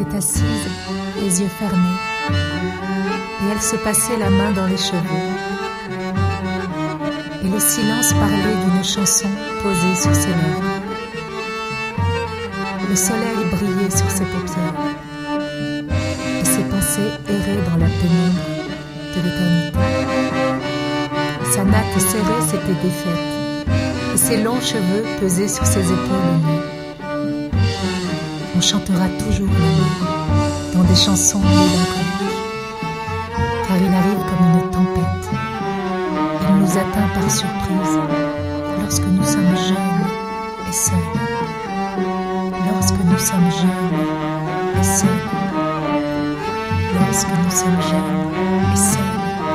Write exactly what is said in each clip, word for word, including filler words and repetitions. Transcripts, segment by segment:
était assise, les yeux fermés, et elle se passait la main dans les cheveux. Et le silence parlait d'une chanson posée sur ses lèvres. Le soleil brillait sur ses paupières, et ses pensées erraient dans la pénombre de l'éternité. Sa natte serrée s'était défaite, et ses longs cheveux pesaient sur ses épaules nues. On chantera toujours l'amour dans des chansons mélancoliques, car il arrive comme une tempête. Il nous atteint par surprise lorsque nous sommes jeunes et seuls. Lorsque nous sommes jeunes et seuls. Lorsque nous sommes jeunes et seuls.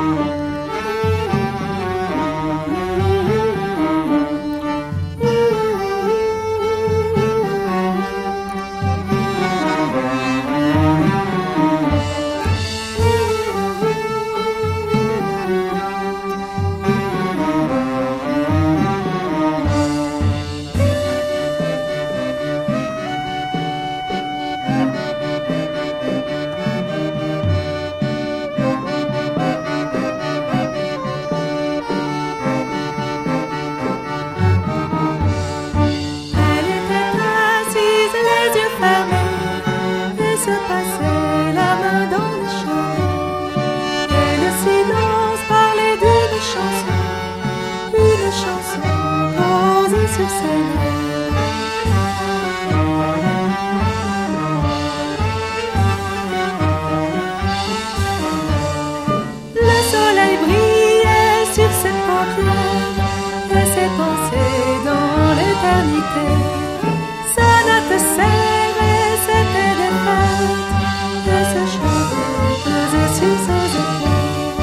Le soleil brillait sur ses paupières et ses pensées dans l'éternité. Sa natte serrée s'était défaite et ses cheveux pesaient sur ses épaules.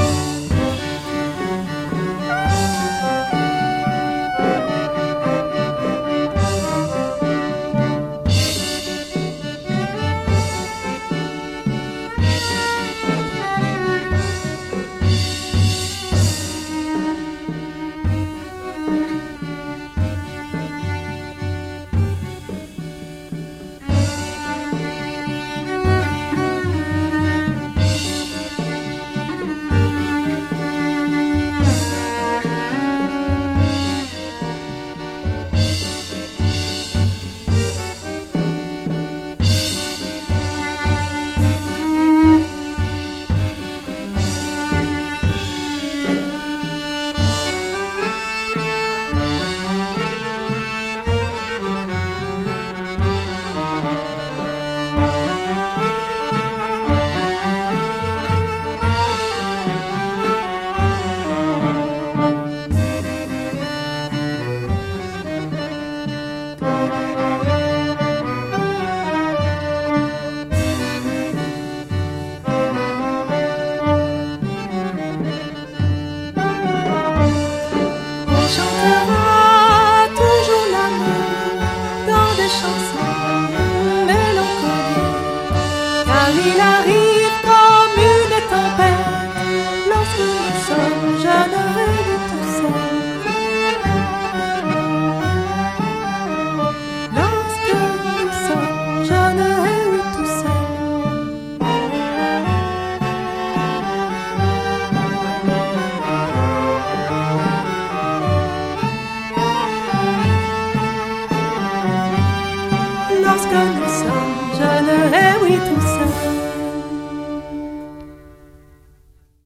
Il arrive comme une tempête lorsque nous sommes jeunes et tout seuls. Lorsque nous sommes jeunes et tout seuls. Lorsque nous sommes jeunes et oui tout seuls.